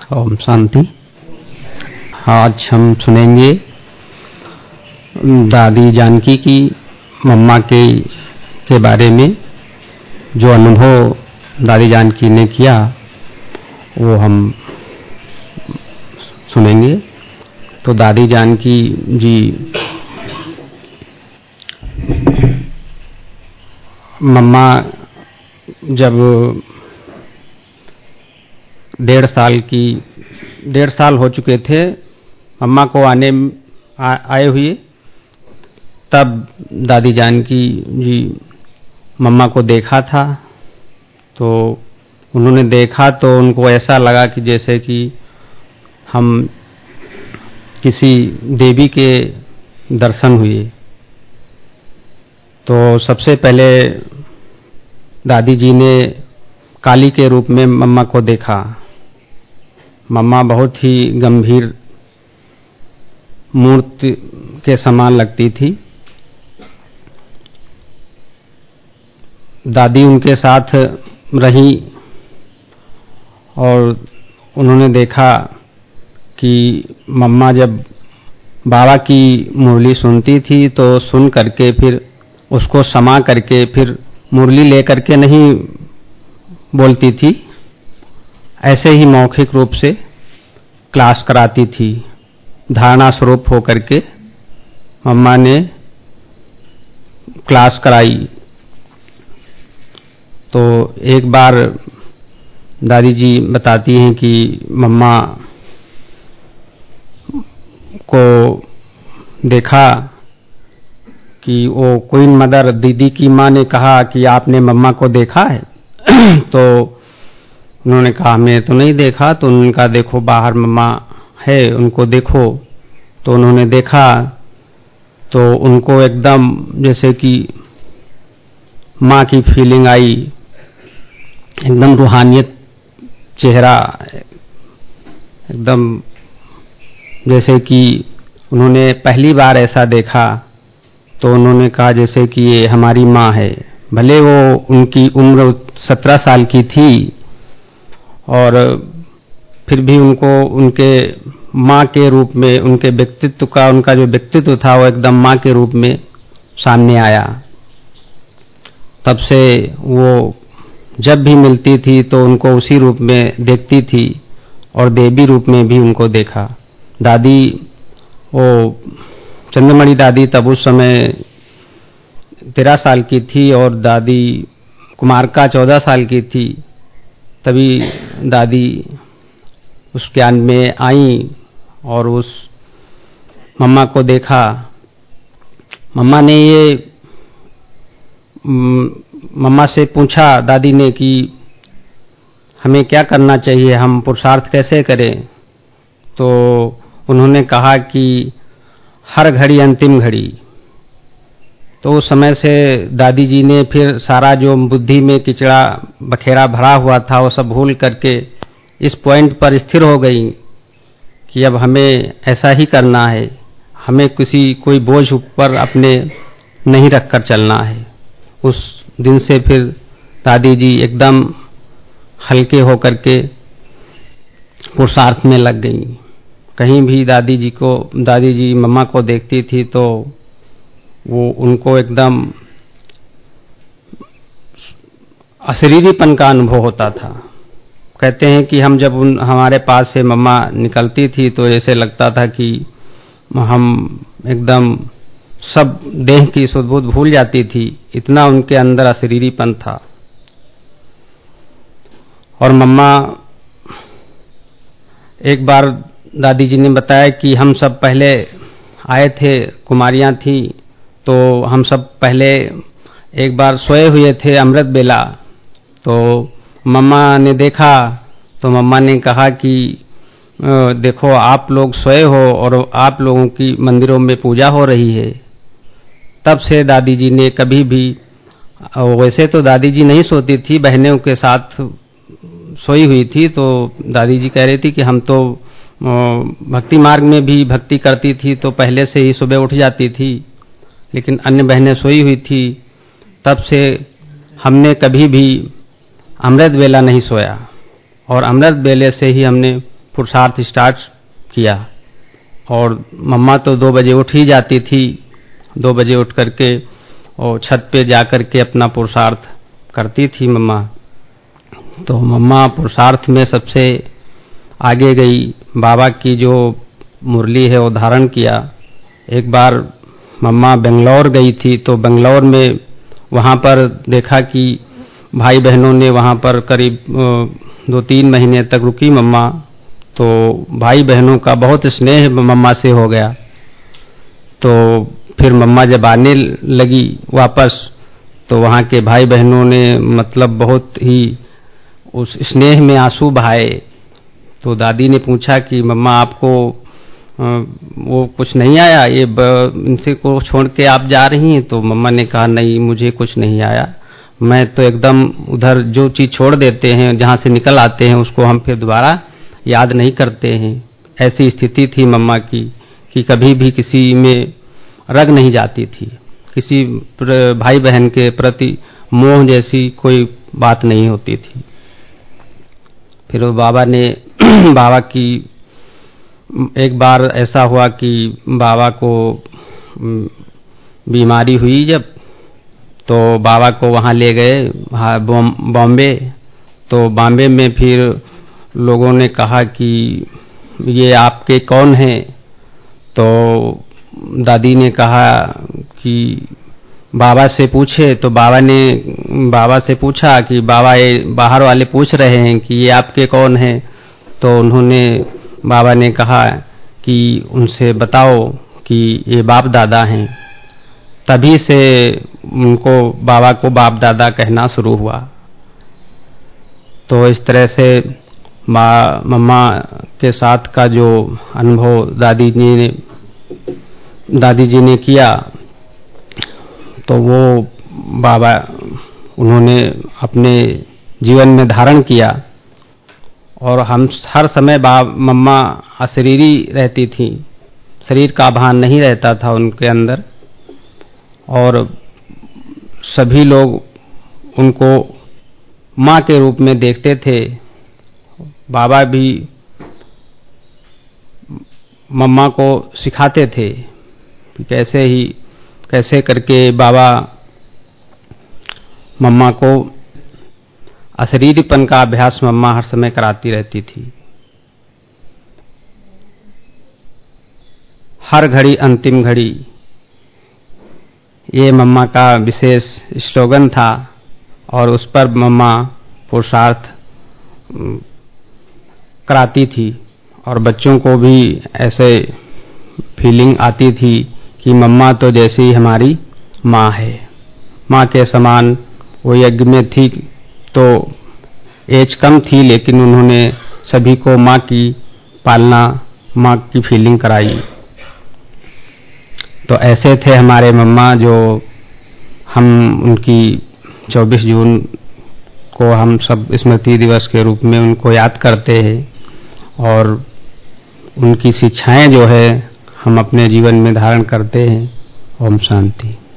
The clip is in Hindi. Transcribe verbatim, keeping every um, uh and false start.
ओम शांति। आज हम सुनेंगे दादी जानकी की मम्मा के के बारे में। जो अनुभव दादी जानकी ने किया वो हम सुनेंगे। तो दादी जानकी जी मम्मा जब डेढ़ साल की डेढ़ साल हो चुके थे मम्मा को आने आ, आए हुए, तब दादी जानकी जी मम्मा को देखा था। तो उन्होंने देखा तो उनको ऐसा लगा कि जैसे कि हम किसी देवी के दर्शन हुए। तो सबसे पहले दादी जी ने काली के रूप में मम्मा को देखा। मम्मा बहुत ही गंभीर मूर्ति के समान लगती थी। दादी उनके साथ रही और उन्होंने देखा कि मम्मा जब बाबा की मुरली सुनती थी तो सुन करके फिर उसको समा करके फिर मुरली लेकर के नहीं बोलती थी, ऐसे ही मौखिक रूप से क्लास कराती थी। धारणा स्वरूप होकर के मम्मा ने क्लास कराई। तो एक बार दादी जी बताती हैं कि मम्मा को देखा कि वो क्वीन मदर दीदी की माँ ने कहा कि आपने मम्मा को देखा है? तो उन्होंने कहा हमने तो नहीं देखा। तो उन्होंने कहा देखो बाहर मम्मा है, उनको देखो। तो उन्होंने देखा तो उनको एकदम जैसे कि माँ की फीलिंग आई, एकदम रूहानियत चेहरा, एकदम जैसे कि उन्होंने पहली बार ऐसा देखा। तो उन्होंने कहा जैसे कि ये हमारी माँ है। भले वो उनकी उम्र सत्रह साल की थी और फिर भी उनको उनके माँ के रूप में, उनके व्यक्तित्व का, उनका जो व्यक्तित्व था वो एकदम माँ के रूप में सामने आया। तब से वो जब भी मिलती थी तो उनको उसी रूप में देखती थी और देवी रूप में भी उनको देखा। दादी वो चंद्रमणि दादी तब उस समय तेरह साल की थी और दादी कुमारका चौदह साल की थी। तभी दादी उस ज्ञान में आई और उस मम्मा को देखा। मम्मा ने ये मम्मा से पूछा दादी ने कि हमें क्या करना चाहिए, हम पुरुषार्थ कैसे करें? तो उन्होंने कहा कि हर घड़ी अंतिम घड़ी। तो उस समय से दादी जी ने फिर सारा जो बुद्धि में किचड़ा बखेरा भरा हुआ था वो सब भूल करके इस पॉइंट पर स्थिर हो गई कि अब हमें ऐसा ही करना है, हमें किसी कोई बोझ ऊपर अपने नहीं रखकर चलना है। उस दिन से फिर दादी जी एकदम हल्के होकर के पुरुषार्थ में लग गई। कहीं भी दादी जी को दादी जी मम्मा को देखती थी तो वो उनको एकदम अशरीरीपन का अनुभव होता था। कहते हैं कि हम जब उन हमारे पास से मम्मा निकलती थी तो ऐसे लगता था कि हम एकदम सब देह की सुध-बुध भूल जाती थी, इतना उनके अंदर अशरीरीपन था। और मम्मा एक बार दादी जी ने बताया कि हम सब पहले आए थे, कुमारियाँ थी, तो हम सब पहले एक बार सोए हुए थे अमृत बेला। तो मम्मा ने देखा तो मम्मा ने कहा कि देखो आप लोग सोए हो और आप लोगों की मंदिरों में पूजा हो रही है। तब से दादी जी ने कभी भी, वैसे तो दादी जी नहीं सोती थी, बहनों के साथ सोई हुई थी। तो दादी जी कह रही थी कि हम तो भक्ति मार्ग में भी भक्ति करती थी तो पहले से ही सुबह उठ जाती थी, लेकिन अन्य बहनें सोई हुई थी। तब से हमने कभी भी अमृत बेला नहीं सोया और अमृत बेले से ही हमने पुरुषार्थ स्टार्ट किया। और मम्मा तो दो बजे उठ ही जाती थी, दो बजे उठ करके और छत पे जा कर के अपना पुरुषार्थ करती थी मम्मा। तो मम्मा पुरुषार्थ में सबसे आगे गई, बाबा की जो मुरली है वो धारण किया। एक बार मम्मा बेंगलोर गई थी, तो बेंगलोर में वहाँ पर देखा कि भाई बहनों ने वहाँ पर करीब दो तीन महीने तक रुकी मम्मा। तो भाई बहनों का बहुत स्नेह मम्मा से हो गया। तो फिर मम्मा जब आने लगी वापस, तो वहाँ के भाई बहनों ने मतलब बहुत ही उस स्नेह में आंसू बहाए। तो दादी ने पूछा कि मम्मा आपको वो कुछ नहीं आया, ये इनसे को छोड़ के आप जा रही हैं? तो मम्मा ने कहा नहीं, मुझे कुछ नहीं आया, मैं तो एकदम उधर जो चीज़ छोड़ देते हैं, जहाँ से निकल आते हैं, उसको हम फिर दोबारा याद नहीं करते हैं। ऐसी स्थिति थी मम्मा की कि कभी भी किसी में रग नहीं जाती थी, किसी भाई बहन के प्रति मोह जैसी कोई बात नहीं होती थी। फिर वो बाबा ने बाबा की एक बार ऐसा हुआ कि बाबा को बीमारी हुई जब, तो बाबा को वहाँ ले गए बॉम्बे। तो बॉम्बे में फिर लोगों ने कहा कि ये आपके कौन हैं? तो दादी ने कहा कि बाबा से पूछे। तो बाबा ने बाबा से पूछा कि बाबा ये बाहर वाले पूछ रहे हैं कि ये आपके कौन हैं? तो उन्होंने बाबा ने कहा कि उनसे बताओ कि ये बाप दादा हैं। तभी से उनको बाबा को बाप दादा कहना शुरू हुआ। तो इस तरह से माँ मम्मा के साथ का जो अनुभव दादी जी ने दादी जी ने किया, तो वो बाबा उन्होंने अपने जीवन में धारण किया। और हम हर समय बाप मम्मा अशरीरी रहती थी, शरीर का भान नहीं रहता था उनके अंदर, और सभी लोग उनको माँ के रूप में देखते थे। बाबा भी मम्मा को सिखाते थे कि कैसे ही कैसे करके बाबा मम्मा को अशरीरीपन का अभ्यास मम्मा हर समय कराती रहती थी। हर घड़ी अंतिम घड़ी, ये मम्मा का विशेष स्लोगन था, और उस पर मम्मा पुरुषार्थ कराती थी। और बच्चों को भी ऐसे फीलिंग आती थी कि मम्मा तो जैसे ही हमारी माँ है, माँ के समान। वो यज्ञ में थी तो एज कम थी, लेकिन उन्होंने सभी को माँ की पालना, माँ की फीलिंग कराई। तो ऐसे थे हमारे मम्मा, जो हम उनकी चौबीस जून को हम सब स्मृति दिवस के रूप में उनको याद करते हैं। और उनकी शिक्षाएं जो है हम अपने जीवन में धारण करते हैं। ओम शांति।